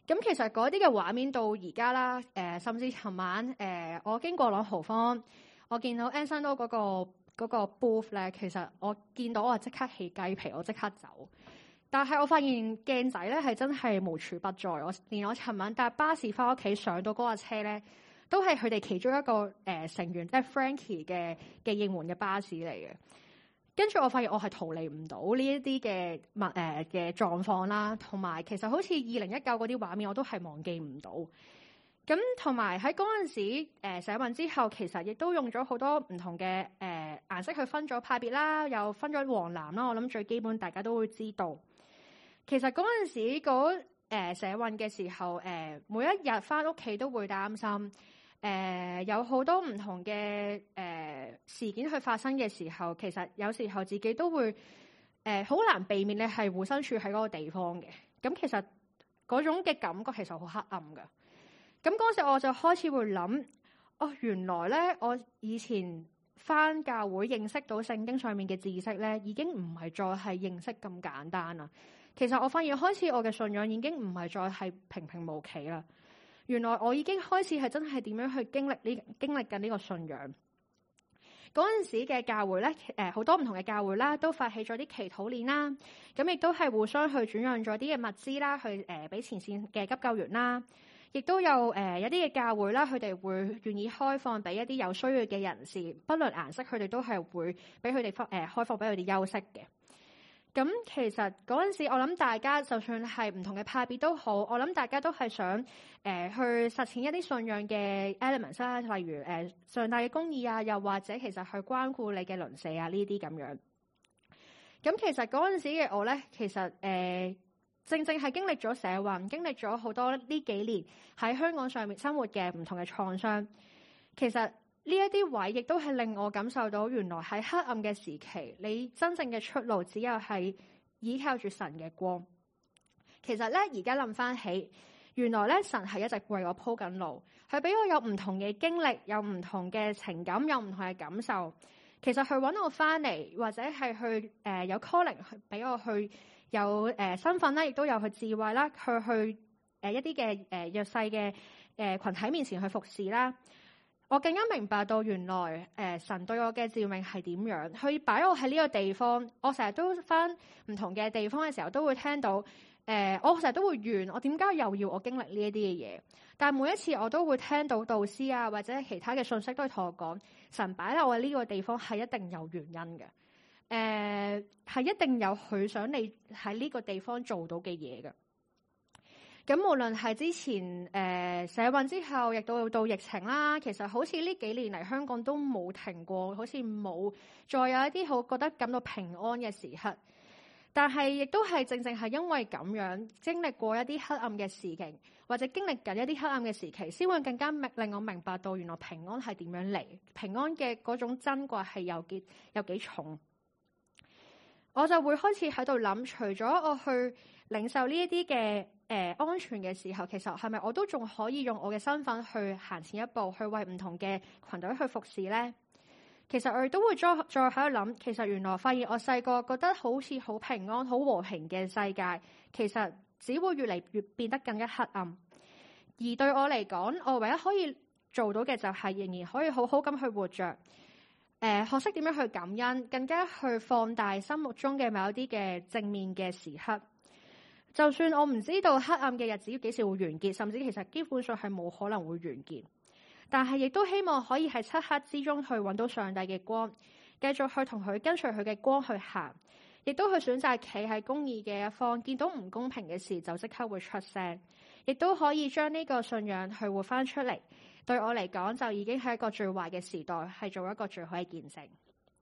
咁其實嗰啲嘅畫面到而家啦，甚至尋晚我經過朗豪坊，我見到 Anson Lo 嗰個 booth 咧，其實我見到我即刻起雞皮，我即刻走。但係我發現鏡仔咧係真係無處不在。連我尋晚搭巴士翻屋企上到嗰架車咧，都係佢哋其中一個成員，即係 Frankie 嘅應援嘅巴士嚟嘅。跟住我發現我係逃離唔到呢一啲嘅狀況啦，同埋其實好似2019嗰啲畫面我都係忘記唔到。咁同埋喺嗰陣時社運之後，其實亦都用咗好多唔同嘅顏色去分咗派別啦，又分咗黃藍啦。我諗最基本大家都會知道。其實嗰陣時社運嘅時候，每一日翻屋企都會擔心。有好多唔同嘅事件去發生嘅時候，其實有時候自己都會好難避免你係護身處喺嗰個地方嘅。咁其實嗰種嘅感覺其實好黑暗㗎。咁嗰時我就開始會諗，原來咧我以前返教會認識到聖經上面嘅知識咧，已經唔係再係認識咁簡單啦。其實我發現開始我嘅信仰已經唔係再係平平無奇啦。原來我已經開始係真係點樣去經歷緊呢個信仰。嗰陣時嘅教會咧，好多唔同嘅教會啦，都發起咗啲祈禱鏈啦，咁亦都係互相去轉讓咗啲嘅物資啦，去俾前線嘅急救員啦，亦都有一啲嘅教會啦，佢哋會願意開放俾一啲有需要嘅人士，不論顏色，佢哋都係會俾佢哋開放俾佢哋休息嘅。咁其實嗰陣時，我諗大家就算係唔同嘅派別都好，我諗大家都係想去實踐一啲信仰嘅 elements 啦，例如上帝嘅公義啊，又或者其實去關顧你嘅鄰舍啊呢啲咁樣。咁其實嗰陣時嘅我咧，其實正正係經歷咗社運，經歷咗好多呢幾年喺香港上面生活嘅唔同嘅創傷，其實呢一啲位亦都係令我感受到，原來喺黑暗嘅時期，你真正嘅出路只有係依靠住神嘅光。其實咧，而家諗翻起，原來咧神係一直為我鋪緊路，佢俾我有唔同嘅經歷，有唔同嘅情感，有唔同嘅感受。其實去揾我翻嚟，或者係去有 calling 去俾我去有身份啦，亦都有佢智慧啦，去一啲嘅弱勢嘅群體面前去服侍啦。我更加明白到原來神對我嘅召命係點樣，去擺我喺呢個地方。我成日都返唔同嘅地方嘅時候，都會聽到我成日都會怨我點解又要我經歷呢一啲嘅嘢。但每一次我都會聽到導師啊或者其他嘅信息都係同我講，神擺喺我喺呢個地方係一定有原因嘅，係一定有佢想你喺呢個地方做到嘅嘢嘅。咁無論係之前社運之後，亦到疫情啦，其實好似呢幾年嚟香港都冇停過，好似冇再有一啲好覺得感到平安嘅時刻。但係亦都係正正係因為咁樣經歷過一啲黑暗嘅時期，或者經歷緊一啲黑暗嘅時期，先會更加令我明白到原來平安係點樣嚟，平安嘅嗰種珍貴係有幾重。我就會開始喺度諗，除咗我去領受呢一啲嘅安全嘅時候，其實係咪我都仲可以用我嘅身份去行前一步，去為唔同嘅群隊去服侍呢？其實我哋都會再喺度諗，其實原來發現我細個覺得好似好平安、好和平嘅世界，其實只會越嚟越變得更加黑暗。而對我嚟講，我唯一可以做到嘅就係仍然可以好好咁去活着，學識點樣去感恩，更加去放大心目中嘅某一啲嘅正面嘅時刻。就算我唔知道黑暗嘅日子幾時會完結，甚至其實基本上係冇可能會完結，但係亦都希望可以喺漆黑之中去揾到上帝嘅光，繼續去同佢跟隨佢嘅光去行，亦都去選擇企喺公義嘅一方，見到唔公平嘅事就即刻會出聲，亦都可以將呢個信仰去活翻出嚟。對我嚟講，就已經係一個最壞嘅時代，係做一個最好嘅見證。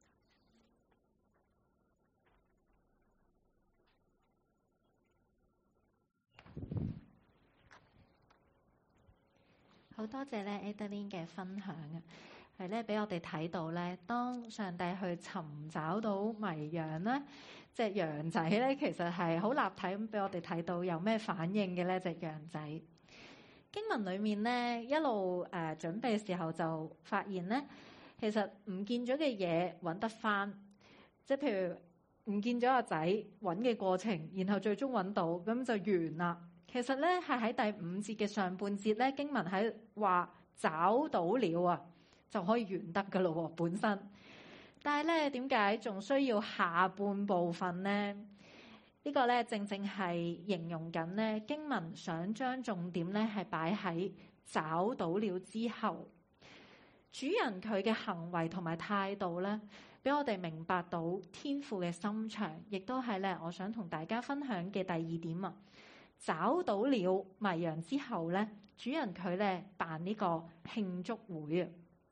好多謝咧 Adeline 嘅分享啊，係咧俾我哋睇到咧，當上帝去尋找到迷羊咧，隻羊仔咧其實係好立體咁俾我哋睇到有咩反應嘅咧。隻羊仔經文裡面咧一路準備嘅時候就發現咧，其實唔見咗嘅嘢揾得翻，即係譬如唔見咗個仔揾嘅過程，然後最終揾到咁就完啦。 其實咧係喺第5節嘅上半節咧，經文喺話找到了啊，就可以完得噶咯本身。但係咧，點解仲需要下半部分呢？呢個咧正正係形容緊咧經文想將重點咧係擺喺找到了之後，主人佢嘅行為同埋態度咧，俾我哋明白到天父嘅心腸，亦都係咧我想同大家分享嘅第2點啊。找到了迷羊之後咧，主人佢咧辦呢個慶祝會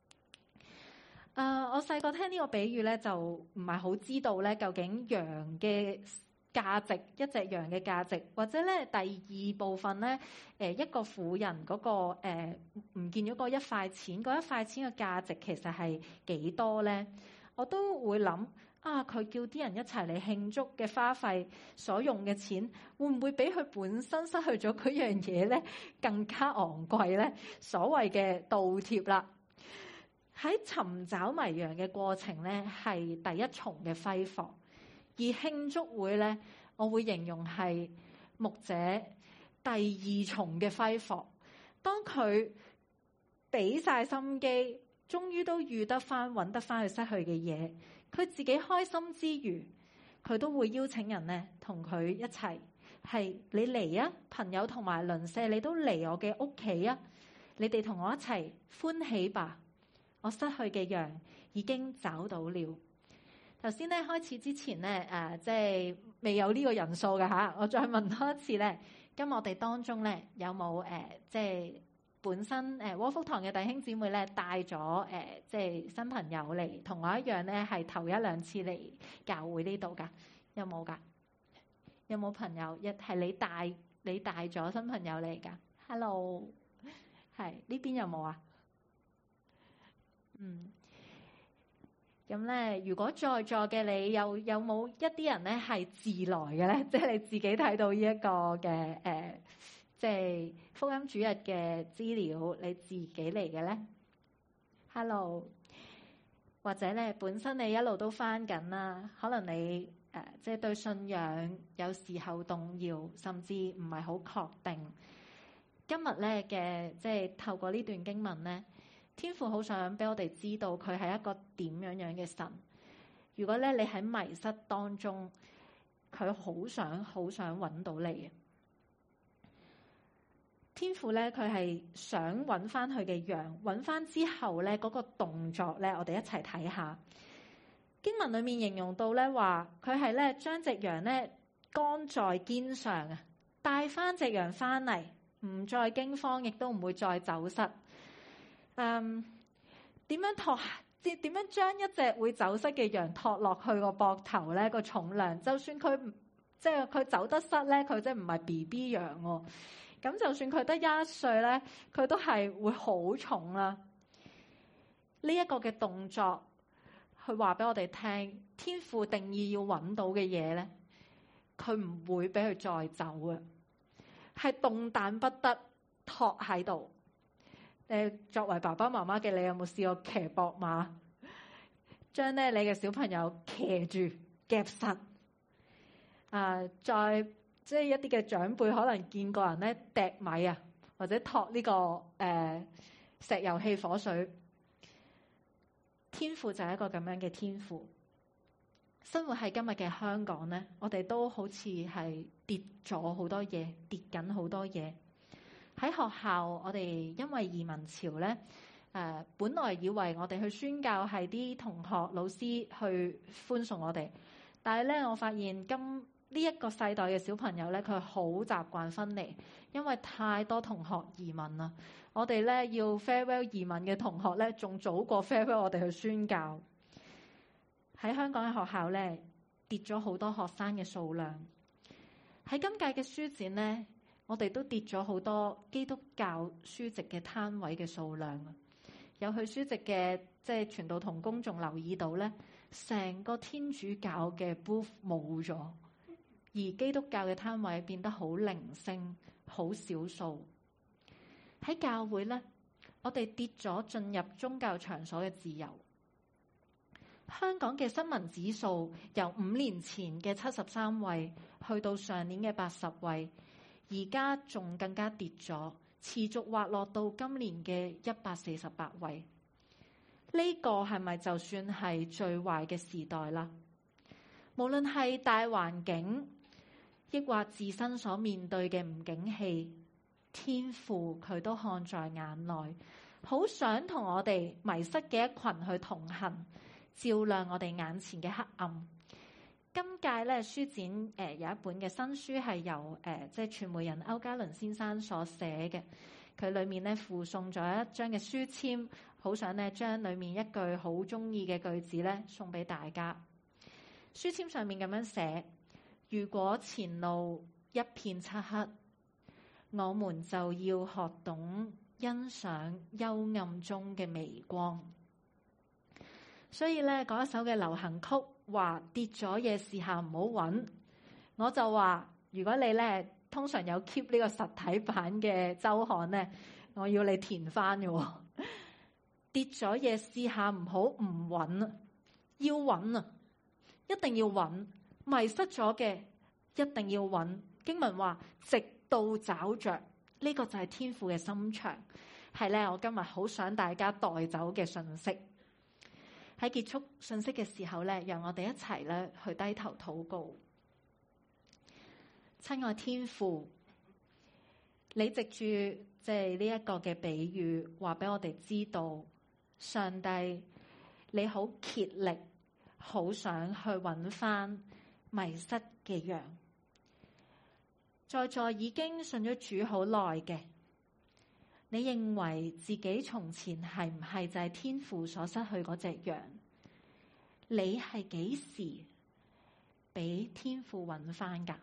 啊。我細個聽呢個比喻咧，就唔係好知道咧究竟羊嘅價值，一隻羊嘅價值，或者咧第2部分咧，一個婦人嗰個唔見咗嗰1塊錢，嗰1塊錢嘅價值其實係幾多咧？我都會諗啊，佢叫啲人一齊嚟慶祝嘅花費所用嘅錢，會唔會比佢本身失去咗嗰樣嘢咧更加昂貴咧？所謂嘅倒貼啦。喺尋找迷羊嘅過程咧，係第1重嘅揮霍，而慶祝會咧，我會形容係牧者第2重嘅揮霍。當佢俾晒心機，終於都遇得翻、揾得翻佢失去嘅嘢，佢自己開心之餘，佢都會邀請人咧同佢一齊，係你嚟啊，朋友同埋鄰舍，你都嚟我嘅屋企啊，你哋同我一齊歡喜吧。我失去嘅羊已經找到了。頭先咧開始之前咧，即係未有呢個人數嘅嚇。我再問多一次咧，今日我哋當中咧有冇即係本身窩福堂嘅弟兄姊妹咧帶咗即係新朋友嚟，同我一樣咧係頭1、2次嚟教會呢度㗎？有冇㗎？有冇朋友係你帶咗新朋友嚟㗎？Hello， 係呢邊有冇啊？咁咧，如果在座嘅你有冇一啲人咧係自來嘅咧？即係你自己睇到呢一個嘅即係福音主日嘅資料，你自己嚟嘅咧 ？Hello， 或者咧本身你一路都返緊啦，可能你即係對信仰有時候動搖，甚至唔係好確定。今日咧嘅即係透過呢段經文咧，天父好想俾我哋知道佢係一個點樣嘅神。如果咧你喺迷失當中，佢好想揾到你嘅。天父咧佢係想揾翻佢嘅羊，揾翻之後咧嗰個動作咧，我哋一齊睇下經文裏面形容到咧話，佢係咧將隻羊咧扛在肩上啊，帶翻隻羊翻嚟，唔再驚慌，亦都唔會再走失。點樣將一隻會走失嘅羊托落去個膊頭咧？個重量，就算佢即係佢走得失咧，佢即係唔係 BB 羊喎。咁就算佢得1歲咧，佢都係會好重啦。呢一個嘅動作，佢話俾我哋聽，天父定義要揾到嘅嘢咧，佢唔會俾佢再走嘅，係動彈不得，托喺度。作為爸爸媽媽嘅你，有冇試過騎膊馬，將咧你嘅小朋友騎住夾實？再即係一啲嘅長輩可能見過人咧掟米啊，或者托呢個石油氣火水。天父就係一個咁樣嘅天父。生活喺今日嘅香港咧，我哋都好似係跌咗好多嘢，跌緊好多嘢。喺學校，我哋因為移民潮咧，本來以為我哋去宣教係啲同學老師去歡送我哋，但係咧我發現呢一個世代嘅小朋友咧，佢好習慣分離，因為太多同學移民啦。我哋咧要 farewell 移民嘅同學咧，仲早過 farewell 我哋去宣教。喺香港嘅學校咧，跌咗好多學生嘅數量。喺今屆嘅書展咧，我哋都跌咗好多基督教書籍嘅攤位嘅數量啊！有去書籍嘅即係傳道同工仲留意到咧，成個天主教嘅 booth 冇咗，而基督教嘅攤位變得好零星、好少數。喺教會咧，我哋跌咗進入宗教場所嘅自由。香港嘅新聞指數由5年前嘅73位去到上年嘅80位。 而家仲更加跌咗，持續滑落到今年嘅148位。呢個係咪就算係最壞嘅時代啦？無論係大環境，抑或自身所面對嘅唔景氣，天父佢都看在眼內，好想同我哋迷失嘅一群去同行，照亮我哋眼前嘅黑暗。今屆咧書展有一本嘅新書係由即係傳媒人歐嘉倫先生所寫嘅，佢裏面咧附送咗一張嘅書籤，好想咧將裏面一句好中意嘅句子咧送俾大家。書籤上面咁樣寫：如果前路一片漆黑，我們就要學懂欣賞幽暗中嘅微光。所以咧嗰一首嘅流行曲話跌咗嘢試下唔好揾，我就話如果你咧通常有 keep 呢個實體版嘅周刊咧，我要你填翻嘅。跌咗嘢試下唔好唔揾啊，要揾啊，一定要揾。迷失咗嘅一定要揾。經文話直到找着，呢個就係天父嘅心腸，係咧我今日好想大家帶走嘅信息。喺結束信息嘅時候咧，讓我哋一齊咧去低頭禱告。親愛天父，你藉住即係呢一個嘅比喻，話俾我哋知道，上帝你好竭力，好想去揾翻迷失嘅羊。在座已經信咗主好耐嘅，你認為自己從前係唔係就係天父所失去嗰隻羊？你係幾時俾天父揾翻㗎？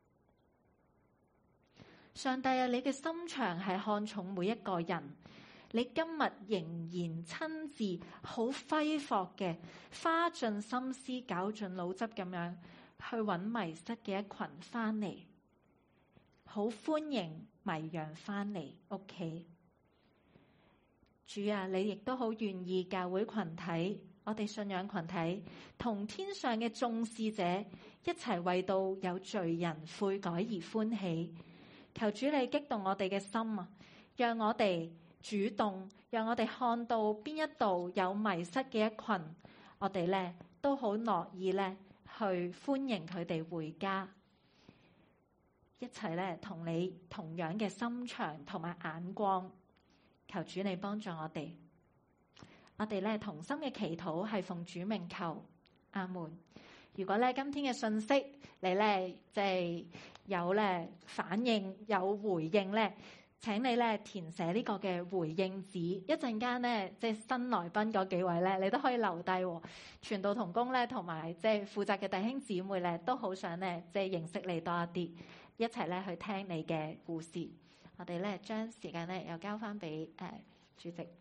上帝啊，你嘅心腸係看重每一個人，你今日仍然親自好揮霍嘅，花盡心思、絞盡腦汁咁樣去揾迷失嘅一群翻嚟，好歡迎迷羊翻嚟屋企。主啊，你亦都好願意教會群體，我哋信仰群體同天上嘅眾使者一齊為到有罪人悔改而歡喜。求主你激動我哋嘅心啊，讓我哋主動，讓我哋看到邊一度有迷失嘅一群，我哋咧都好樂意咧去歡迎佢哋回家，一齊咧同你同樣嘅心腸同埋眼光。求主你幫助我哋，我哋咧同心嘅祈禱係奉主名求，阿門。如果咧今天嘅信息你咧即係有咧反應有回應咧，請你咧填寫呢個嘅回應紙。一陣間咧即係新來賓嗰幾位咧，你都可以留低。傳道同工咧同埋即係負責嘅弟兄姊妹咧，都好想咧即係認識你多一啲，一齊咧去聽你嘅故事。我哋咧將時間咧又交翻俾主席。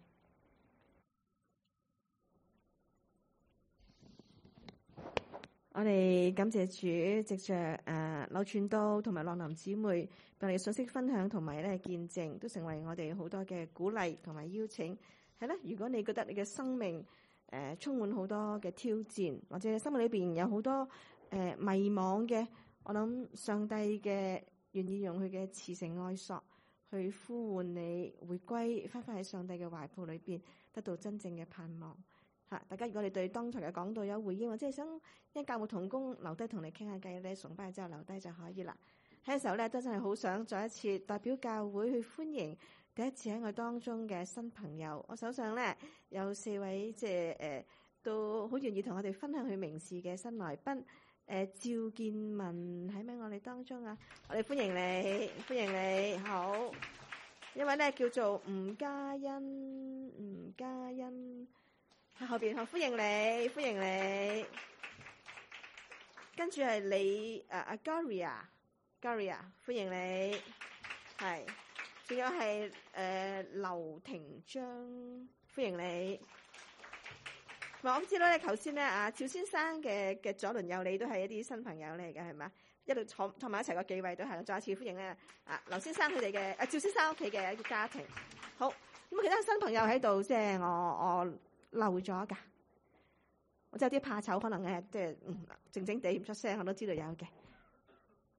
我哋感謝主，藉着劉傳道同埋樂林姊妹俾我哋嘅信息分享同埋咧見證，都成為我哋好多嘅鼓勵同埋邀請。係啦，如果你覺得你嘅生命充滿好多嘅挑戰，或者生命裏邊有好多迷惘嘅，我諗上帝嘅願意用佢嘅慈繩愛索去呼喚你回歸，翻返喺上帝嘅懷抱裏邊，得到真正嘅盼望。大家如果你對當場嘅講道有回應，或者係想因教牧同工留低同你傾下偈咧，崇拜之後留低就可以啦。喺嘅時候咧，都真係好想再一次代表教會去歡迎第一次喺我當中嘅新朋友。我手上咧有4位即係都好願意同我哋分享佢名事嘅新來賓。趙建文喺咪我哋當中啊？我哋歡迎你，歡迎你。好，一位咧叫做吳嘉欣，喺後邊，好，歡迎你，歡迎你。跟住係你阿 Garia，歡迎你。係，仲有係劉庭章，歡迎你。我知道咧，頭先咧趙先生嘅左鄰右里都係一啲新朋友嚟嘅，係咪？一路坐埋一齊嗰幾位都係，再一次歡迎咧劉先生佢哋嘅趙先生屋企嘅一啲家庭。好，咁其他新朋友喺度，即係我漏咗㗎。我真有啲怕醜，可能即係靜靜地唔出聲，我都知道有嘅。好，咁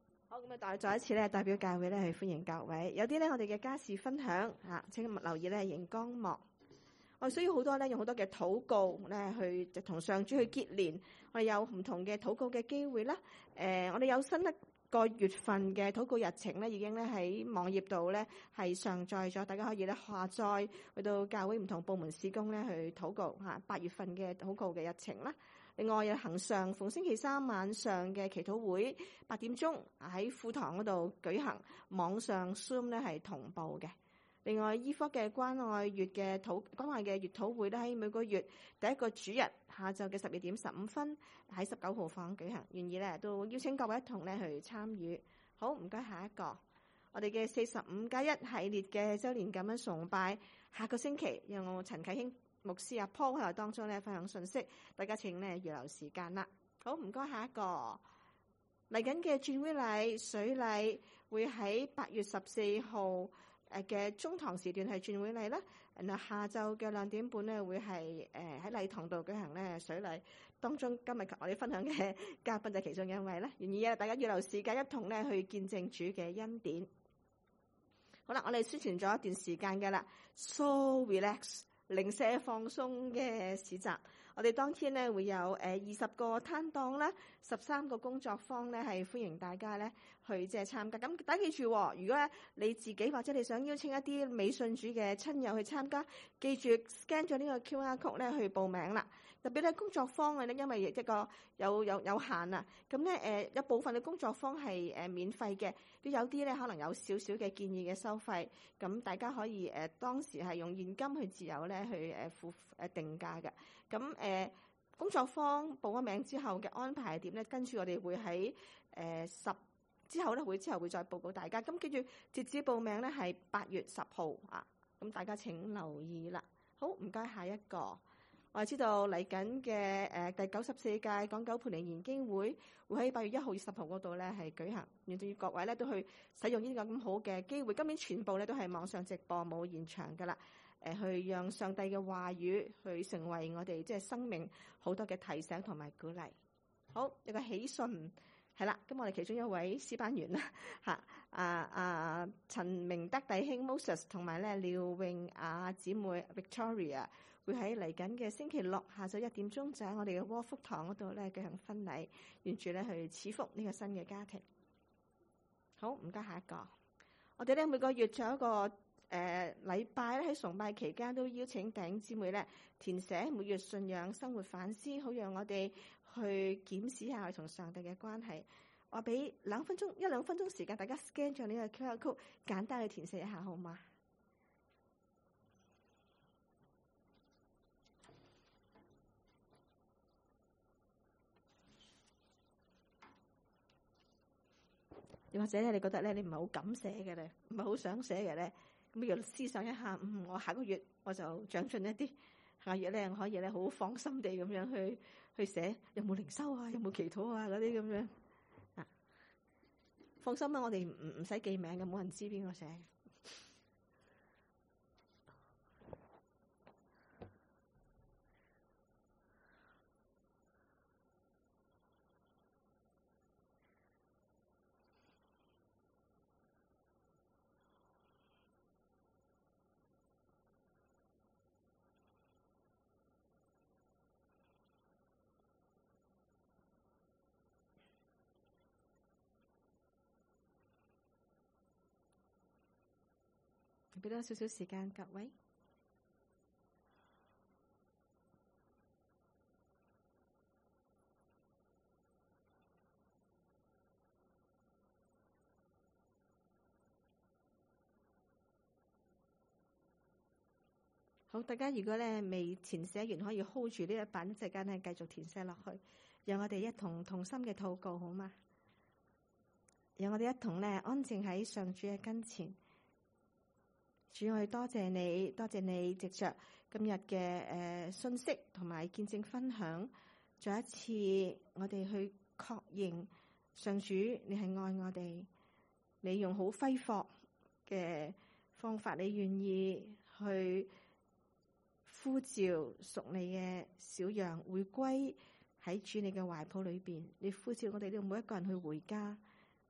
咁啊，再一次咧，代表教會咧去歡迎各位。有啲咧，我哋嘅家事分享嚇，請留意咧熒光幕。我哋需要好多咧，用好多嘅禱告咧，去就同上主去結連。我哋有唔同嘅禱告嘅機會啦。我哋有新一個月份嘅禱告日程咧，已經咧喺網頁度咧係上載咗，大家可以咧下載去到教會唔同部門事工咧去禱告嚇。8月份嘅禱告嘅日程啦。另外有恆常逢星期三晚上嘅祈禱會8點鐘喺副堂嗰度舉行，網上 Zoom 咧係同步嘅。另外，醫科嘅關愛月嘅關愛嘅月禱會咧，喺每個月第一個主日下晝嘅12:15喺19號房舉行，願意咧都邀請各位一同咧去參與。好，唔該，下一個，我哋嘅45+1系列嘅週年感恩崇拜，下個星期由我陳啟興牧師阿 Paul 喺當中咧分享信息，大家請咧預留時間啦。好，唔該，下一個嚟緊嘅轉會禮水禮會喺8月14號。嘅中堂時段係轉會禮啦，然後下晝嘅2點半咧會係喺禮堂度舉行咧水禮。當中今日我哋分享嘅嘉賓就其中一位啦，願意大家預留時間一同咧去見證主嘅恩典。好啦，我哋宣傳咗一段時間嘅啦 ，So Relax 零舍放鬆嘅市集。我哋當天咧會有20個攤檔啦，13個工作坊咧係歡迎大家咧去即係參加。咁大家記住，如果咧你自己或者你想邀請一啲未信主嘅親友去參加，記住 scan 咗呢個 QR code 咧去報名啦。特別咧工作坊嘅咧，因為一個有限啊，咁咧有部分嘅工作坊係免費嘅，都有啲咧可能有少少嘅建議嘅收費，咁大家可以當時係用現金去自由咧去付定價嘅。咁工作坊報咗名之後嘅安排係點咧？跟住我哋會喺10之後咧會再報告大家。咁記住截止報名咧係8月10號啊，咁大家請留意啦。好，唔該，下一個。我哋知道嚟緊嘅第94屆港九培靈研經會會喺8月1號、10號嗰度咧係舉行，願意各位咧都去使用呢個咁好嘅機會。今年全部咧都係網上直播，冇現場噶啦。去讓上帝嘅話語去成為我哋即係生命好多嘅提醒同埋鼓勵。好，有個喜訊係啦，咁我哋其中一位詩班員啦嚇，陳明德弟兄 Moses 同埋咧廖詠雅姊妹 Victoria 會喺嚟緊嘅星期六下晝1點鐘就喺我哋嘅窩福堂嗰度咧舉行婚禮，願住咧去賜福呢個新嘅家庭。好，唔該，下一個。我哋咧每個月仲有一個禮拜咧喺崇拜期間都邀請弟兄姊妹咧填寫每月信仰生活反思，好讓我哋去檢視下我哋同上帝嘅關係。我俾1、2分鐘時間，大家 scan 咗呢個 QR code，簡單去填寫一下好嗎？又或者咧，你覺得咧你唔係好敢寫嘅咧，唔係好想寫嘅咧，咁不如思想一下，我下個月我就長進一啲，下個月咧我可以咧好放心地咁樣去寫，有冇靈修啊，有冇祈禱啊嗰啲咁樣啊，放心啦，我哋唔使記名嘅，冇人知邊個寫。俾多少少時間各位。好，大家如果咧未填寫完，可以 hold 住呢一版，一陣間咧繼續填寫落去，讓我哋一同同心嘅禱告，好嗎？讓我哋一同咧安靜喺上主嘅跟前。主，我哋多謝你，多謝你藉着今日嘅信息同埋見證分享，再一次我哋去確認上主你係愛我哋，你用好揮霍嘅方法，你願意去呼召屬你嘅小羊回歸喺主你嘅懷抱裏邊，你呼召我哋呢每一個人去回家，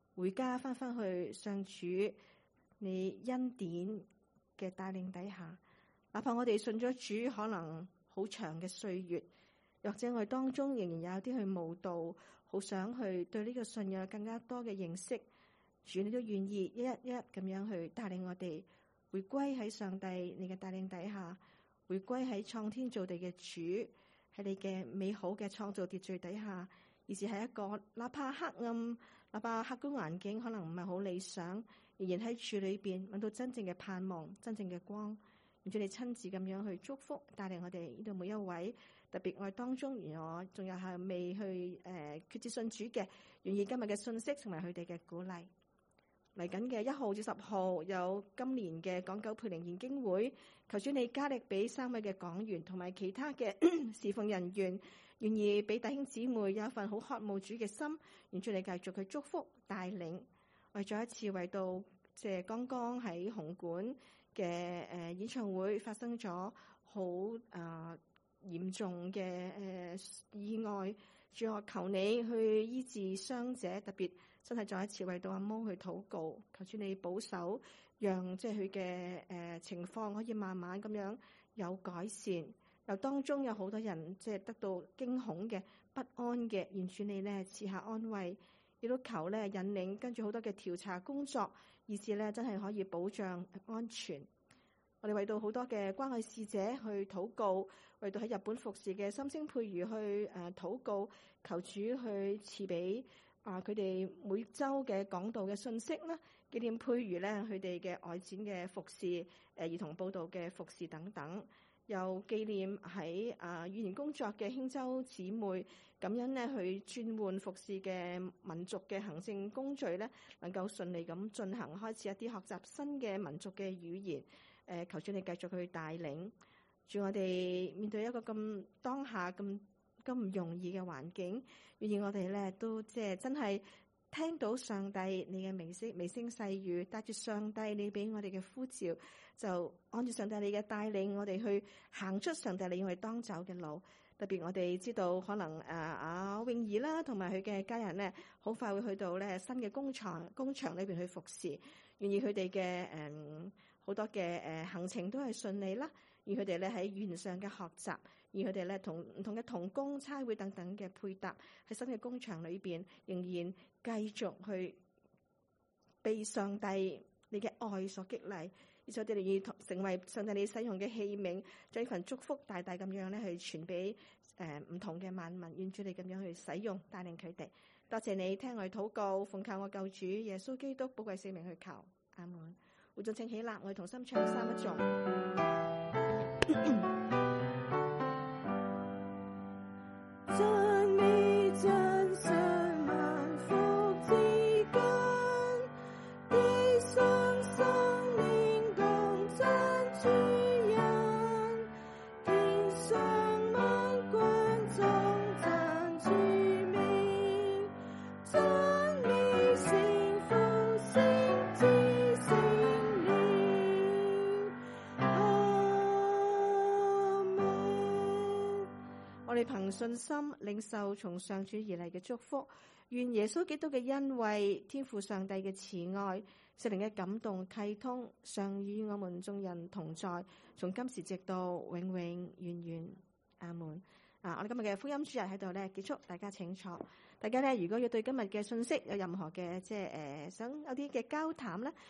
回家翻去上主你恩典嘅帶領底下，哪怕我哋信咗主可能好長嘅歲月，或者我哋當中仍然有啲去慕道，好想去對呢個信仰更加多嘅認識，主你都願意一一咁樣去帶領我哋回歸喺上帝你嘅帶領底下，回歸喺創天造地嘅主，喺你嘅美好嘅創造秩序底下，而是係一個哪怕黑暗，哪怕客觀環境可能唔係好理想，仍然喺主裏邊揾到真正嘅盼望，真正嘅光。願主你親自咁樣去祝福帶領我哋呢度每一位，特別我哋當中，而我仲有係未去決志信主嘅，願意今日嘅信息成為佢哋嘅鼓勵。嚟緊嘅1號至10號有今年嘅港九培靈研經會，求主你加力俾3位嘅講員同埋其他嘅侍奉人員，願意俾弟兄姊妹有一份好渴慕主嘅心，願主你繼續去祝福帶領。我哋再一次為到即係剛剛喺紅館嘅演唱會發生咗好嚴重嘅意外，主我求你去醫治傷者，特別真係再一次為到阿毛去禱告，求主你保守，讓即係佢嘅情況可以慢慢咁樣有改善。又當中有好多人即係得到驚恐嘅不安嘅，願主你咧賜下安慰，亦都求咧引領跟住好多嘅調查工作，以至咧真係可以保障安全。我哋為到好多嘅關愛使者去禱告，為到喺日本服侍嘅心聲佩瑜去禱告，求主去賜俾佢哋每週嘅講道嘅信息啦，紀念佩瑜咧佢哋嘅外展嘅服侍，兒童報道嘅服侍等等，又紀念喺語言工作嘅興州姊妹，咁樣咧去轉換服侍嘅民族嘅行政工序咧，能夠順利咁進行，開始一啲學習新嘅民族嘅語言。求主你繼續去帶領，住我哋面對一個咁當下咁唔容易嘅環境，願意我哋咧都即係真係聽到上帝你嘅微聲細語，帶住上帝你俾我哋嘅呼召，就按住上帝你嘅帶領，我哋去行出上帝你要我哋當走嘅路。特別我哋知道可能泳兒啦，同埋佢嘅家人咧，好快會去到咧新嘅工場裏邊去服侍，願意佢哋嘅好多嘅行程都係順利啦，而佢哋咧喺語言上嘅學習，而佢哋咧同唔同嘅同工差會等等嘅配搭，喺新嘅工場裏邊仍然繼續去被上帝你嘅愛所激勵，而且我哋願意成為上帝你使用嘅器皿，將呢份祝福大大咁樣咧去傳俾唔同嘅萬民，願主你咁樣去使用帶領佢哋。多謝你聽我哋禱告，奉靠我救主耶穌基督寶貴聖名去求，阿門。會眾請起立，我哋同心唱三一頌。 將你真上萬福之根，地上生命共真主人，天上萬軍中讚主名，將你聖父聖子聖靈，阿門。 我哋憑信心領受從上主而嚟嘅祝福，願耶穌基督嘅恩惠、天父上帝嘅慈愛、聖靈嘅感動契通，常與我們眾人同在，從今時直到永永遠遠，阿門。我哋今日嘅福音主日喺度咧結束，大家請坐。大家咧如果要對今日嘅信息有任何嘅想有啲嘅交談咧，